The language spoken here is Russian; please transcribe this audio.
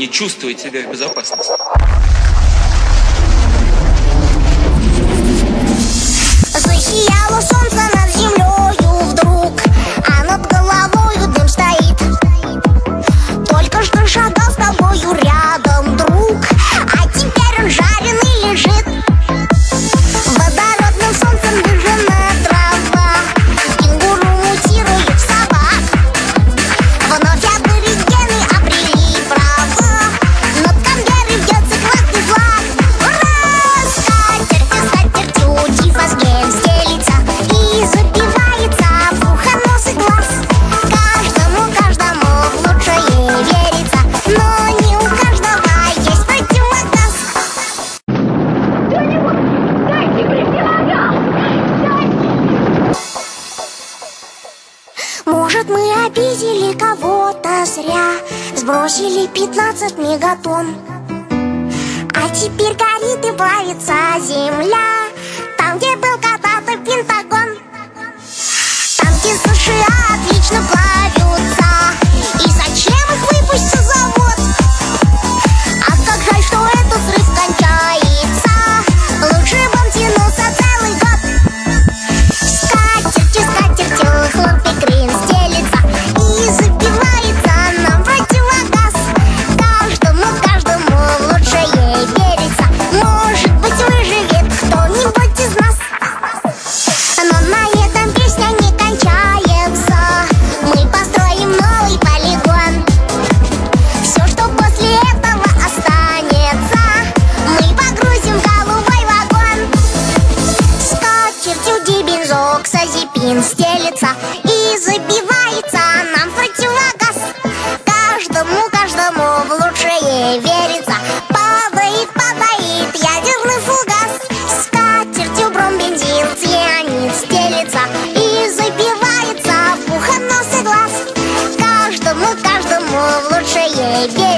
не чувствует себя в безопасности. Засияло солнце над землею вдруг, а над головою дым стоит. Только что шагал с тобою рядом друг, а теперь он жареный лежит. Водородным солнцем выжжена трава, кенгуру мутируют в собак. Вновь аборигены обрели права, над Канберрой вьется красный флаг. Ура! Скатертью, скатертью тифозгель стелится и запивается в ухо, нос и глаз. Каждому, каждому в лучшее верится, но не у каждого есть противогаз. Кто-нибудь, дайте противогаз! Может, мы обидели кого-то зря, сбросили 15 мегатонн, а теперь горит и плавится земля, там, где был когда-то Пентагон. Там, где США отлично плавятся, и зачем их выпустил завод? А как жаль, что этот взрыв кончается, лучше бы он тянулся целый год. Скатертью, скатертью хлопик-крин стелится и запивается нам противогаз. Каждому, каждому в лучшее верится, может быть, выживет кто-нибудь из нас. Но на этом песня не кончается, мы построим новый полигон. Все, что после этого останется, мы погрузим в голубой вагон. Скатертью дибензоксазепин стелится и забивается нам противогаз. Каждому, каждому в лучшее верится, падает, падает ядерный фугас. Скатертью бромбензин цианид стелится и забивается в ухо, нос и глаз. Каждому, каждому в лучшее верится,